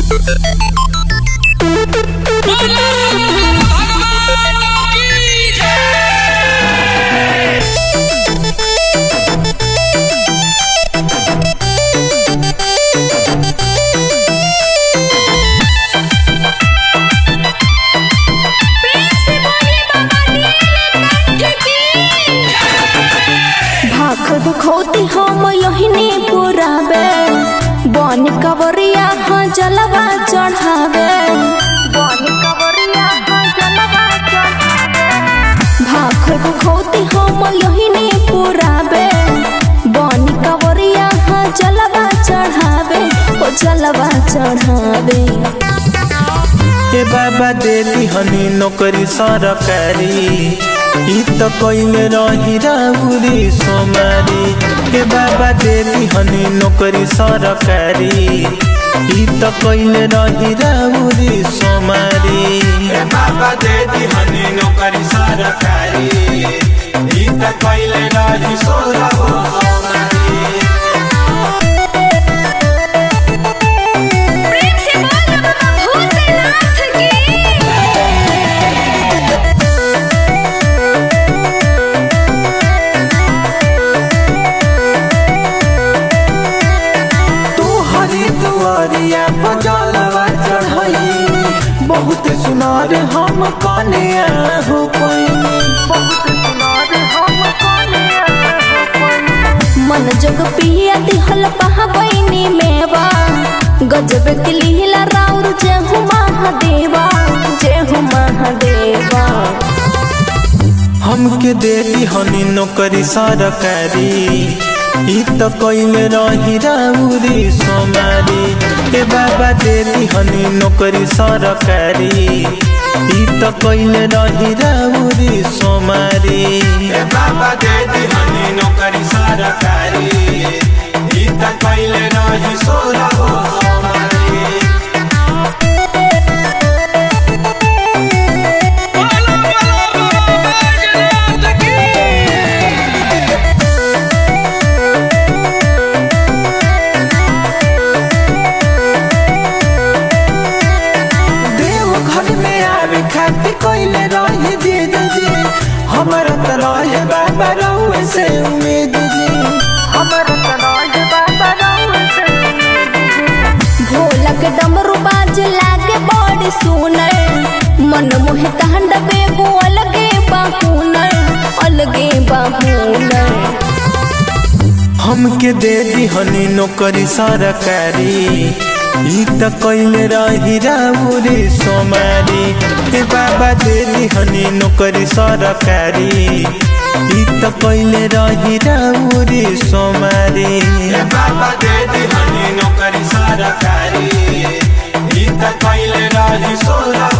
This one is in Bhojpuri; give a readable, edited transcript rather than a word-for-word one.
दुखौती हम यही पुरावे बन कवरिया हाँ जलवा चढ़ावे भाख दुखौती हम यही पुरावे बन कवरिया हाँ जलवा चढ़ावे ओ जलवा चढ़ावे। बाबा देली हनी नौकरी सरकारी तो कइले रही राउरी सोमारी के बाबा देली हनी नौकरी सरकारी तो कइले रही राउरी सोमारी बाबा देली हनी नौकरी सरकारी तो कइले रही सोमारी। बहुत सुनार हम कने हो मन जग पिया दिहल पहाबैनी मेवा गजब के लीला राउर जेहु महादेवा जेहु महादेवा। हमके देली हनी नौकरी सरकारी तो कइले रही राउरी सोमारी बाबा देली हनी नौकरी सरकारी तो कइले रही राउरी सोमारी बाबा देली हनी नौकरी सरकारी तो कइले रही सोमारी। हमारा तरह बाबा रउए से उम्मीद जी भोला के डमरू बाज लागे बड़ी सुनर मन मोहे तांडवे गो अलगे बाहुनर अलगे बाहुनर। हमके दे दी हनी नौकरी सरकारी तो कइले रही राउरी सोमारी बाबा देली हनी नौकरी सरकारी तो कइले रही राउरी सोमारी बाबा देली हनी नौकरी सरकारी तो कइले रही सोमारी।